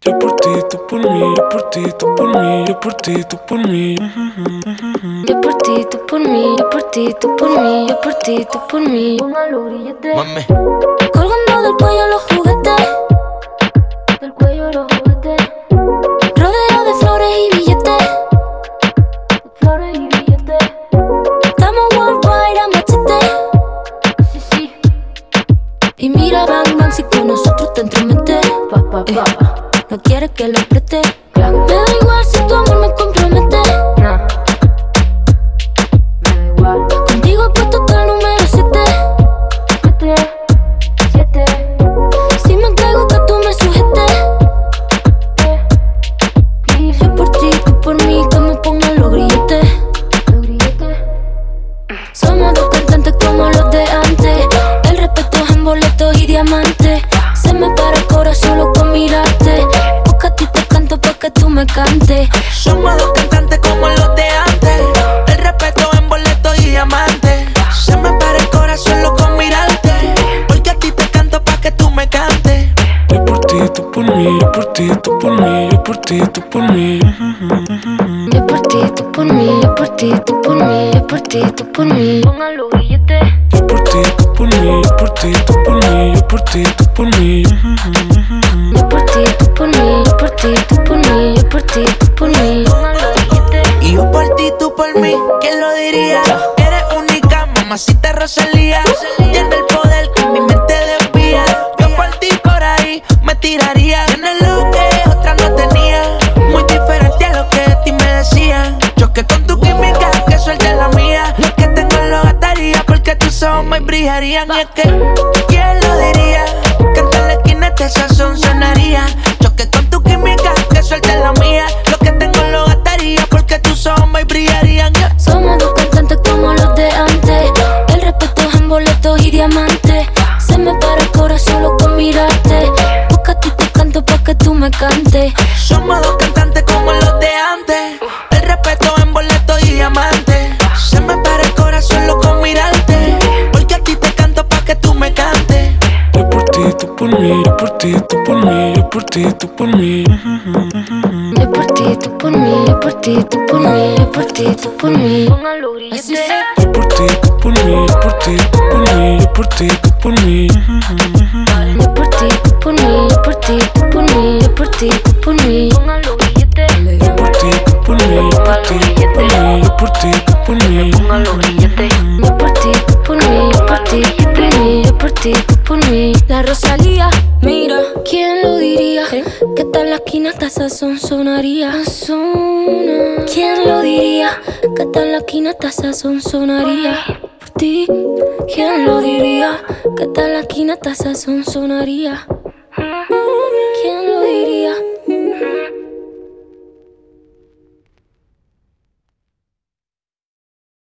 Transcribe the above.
Yo por ti, tú por mí, yo por ti, tú por mí, yo por ti, tú por mí. Yo por ti, tú por mí, yo por ti, tú por mí, yo por ti, tú por mí. Póngalo grillete. Mami. Colgando del cuello los juguetes, Del cuello los juguetes. rodeado de flores y billetes. Flores y billetes. Estamos worldwide a machete. Sí, sí. Y mira, bang, bang, si con nosotros te entrometes. Pa. No quieres que lo preste. Claro. Me da igual si tu amor me compromete. Nah. Me da igual. Contigo he puesto hasta el número 7. 7. Si me entrego que tú me sujetes. Please. Yo por ti, tú por mí, que me pongan los grilletes. Los grilletes. Somos dos cantantes como los de antes. El respeto es en boletos y diamantes. Se me para el corazón solo con mirarte. Porque a ti te canto pa' que tú me cantes. Somos dos cantantes como los de antes. El respeto en boletos y diamantes. Se me para el corazón loco con mirarte. Porque a ti te canto pa' que tú me cantes. Yo por ti, tú por mí, yo por ti, tú por mí, yo por ti, tú por mí. Yo por ti, tú por mí, yo por ti, tú por mí, yo por ti, tú por mí. Póngalo grillete. Yo por ti, tú por mí, yo por ti, tú por mí, yo por ti, tú por mí. Yo por ti, tú por mí, yo por ti, tú por mí, yo por ti, tú por mí. Póngalo grillete. Y yo por ti, tú por mí, ¿quién lo diría? Eres única, mamacita Rosalía. Tienes el poder que mi mente desvía. Yo por ti por ahí me tiraría. Tienes lo que otra no tenía. Muy diferente a lo que de ti me decían. Choque con tu química, que suelte la mía. Lo que tengo lo gastaría porque tus ojos me brillarían. Y es que, ¿quién lo diría? Que en la esquina este sazón sonaría. Choque con tu química, que suelte la mía. Lo que tengo lo gastaría porque tus ojos me brillarían. Somos dos cantantes como los de antes. El respeto es en boletos y diamantes. Se me para el corazón solo con mirarte. Porque a ti te canto pa' que tú me cantes. Somos dos cantantes como los de antes. El respeto en boletos y diamantes. Se me para el corazón loco con mirarte. Porque a ti te canto pa' que tú me cantes. Yo por ti, tú por mí, yo por ti, tú por mí, yo por ti, tú por mí. Yo por ti, tú por mí, yo por ti, tú por mí, yo por ti, tú por mí. Póngalo Así grillete. sea. Yo por ti, tú por mí, yo por ti, tú por mí, yo por ti, tú por mí. Yo por ti, tú por mí, yo por ti, tú por mí, yo por ti, tú por mí. Póngalo grillete. Yo por ti, tú por mí, yo por ti, tú por mí, yo por ti, tú por mí. Póngalo grillete. Yo por ti, tú por mí, yo por ti, tú por mí, yo por ti, tú por mí. La Rosalía, mira, ¿quién lo diría? Que tal en la esquina hasta sazón sonaría. ¿Quién lo diría? Que tal en la esquina hasta sazón sonaría. Por ti, ¿quién lo diría? Que tal en la esquina hasta sazón sonaría.